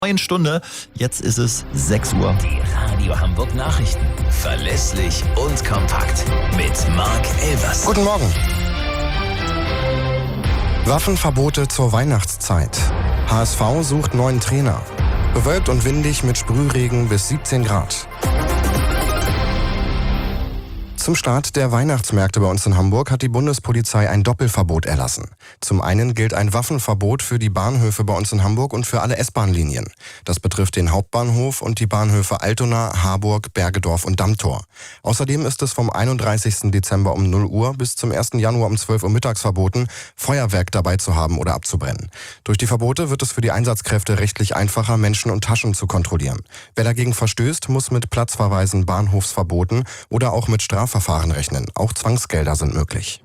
Neuen Stunde. Jetzt ist es 6 Uhr. Die Radio Hamburg Nachrichten. Verlässlich und kompakt. Mit Marc Elvers. Guten Morgen. Waffenverbote zur Weihnachtszeit. HSV sucht neuen Trainer. Bewölkt und windig mit Sprühregen bis 17 Grad. Zum Start der Weihnachtsmärkte bei uns in Hamburg hat die Bundespolizei ein Doppelverbot erlassen. Zum einen gilt ein Waffenverbot für die Bahnhöfe bei uns in Hamburg und für alle S-Bahn-Linien. Das betrifft den Hauptbahnhof und die Bahnhöfe Altona, Harburg, Bergedorf und Dammtor. Außerdem ist es vom 31. Dezember um 0 Uhr bis zum 1. Januar um 12 Uhr mittags verboten, Feuerwerk dabei zu haben oder abzubrennen. Durch die Verbote wird es für die Einsatzkräfte rechtlich einfacher, Menschen und Taschen zu kontrollieren. Wer dagegen verstößt, muss mit Platzverweisen, Bahnhofsverboten oder auch mit Strafverfahren rechnen. Auch Zwangsgelder sind möglich.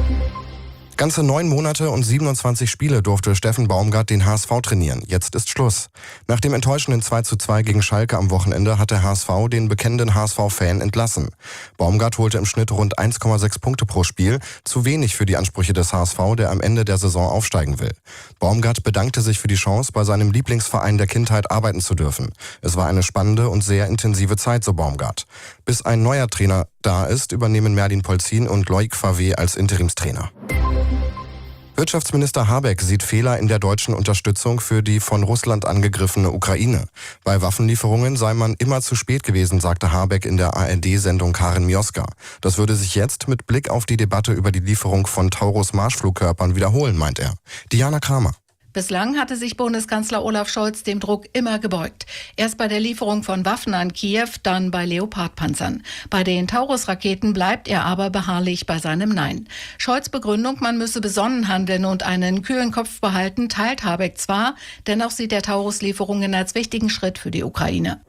Ganze 9 Monate und 27 Spiele durfte Steffen Baumgart den HSV trainieren. Jetzt ist Schluss. Nach dem enttäuschenden 2:2 gegen Schalke am Wochenende hat der HSV den bekennenden HSV-Fan entlassen. Baumgart holte im Schnitt rund 1,6 Punkte pro Spiel, zu wenig für die Ansprüche des HSV, der am Ende der Saison aufsteigen will. Baumgart bedankte sich für die Chance, bei seinem Lieblingsverein der Kindheit arbeiten zu dürfen. Es war eine spannende und sehr intensive Zeit, so Baumgart. Bis ein neuer Trainer da ist, übernehmen Merlin Polzin und Loic Favre als Interimstrainer. Wirtschaftsminister Habeck sieht Fehler in der deutschen Unterstützung für die von Russland angegriffene Ukraine. Bei Waffenlieferungen sei man immer zu spät gewesen, sagte Habeck in der ARD-Sendung Karin Mioska. Das würde sich jetzt mit Blick auf die Debatte über die Lieferung von Taurus-Marschflugkörpern wiederholen, meint er. Diana Kramer. Bislang hatte sich Bundeskanzler Olaf Scholz dem Druck immer gebeugt. Erst bei der Lieferung von Waffen an Kiew, dann bei Leopardpanzern. Bei den Taurus-Raketen bleibt er aber beharrlich bei seinem Nein. Scholz' Begründung, man müsse besonnen handeln und einen kühlen Kopf behalten, teilt Habeck zwar, dennoch sieht er Taurus-Lieferungen als wichtigen Schritt für die Ukraine.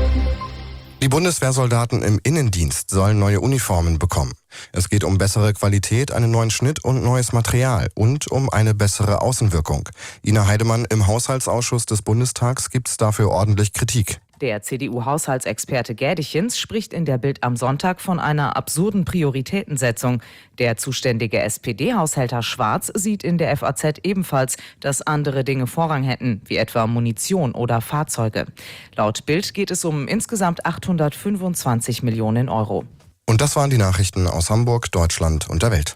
Die Bundeswehrsoldaten im Innendienst sollen neue Uniformen bekommen. Es geht um bessere Qualität, einen neuen Schnitt und neues Material und um eine bessere Außenwirkung. Ina Heidemann, im Haushaltsausschuss des Bundestags gibt's dafür ordentlich Kritik. Der CDU-Haushaltsexperte Gädichens spricht in der Bild am Sonntag von einer absurden Prioritätensetzung. Der zuständige SPD-Haushälter Schwarz sieht in der FAZ ebenfalls, dass andere Dinge Vorrang hätten, wie etwa Munition oder Fahrzeuge. Laut Bild geht es um insgesamt 825 Millionen Euro. Und das waren die Nachrichten aus Hamburg, Deutschland und der Welt.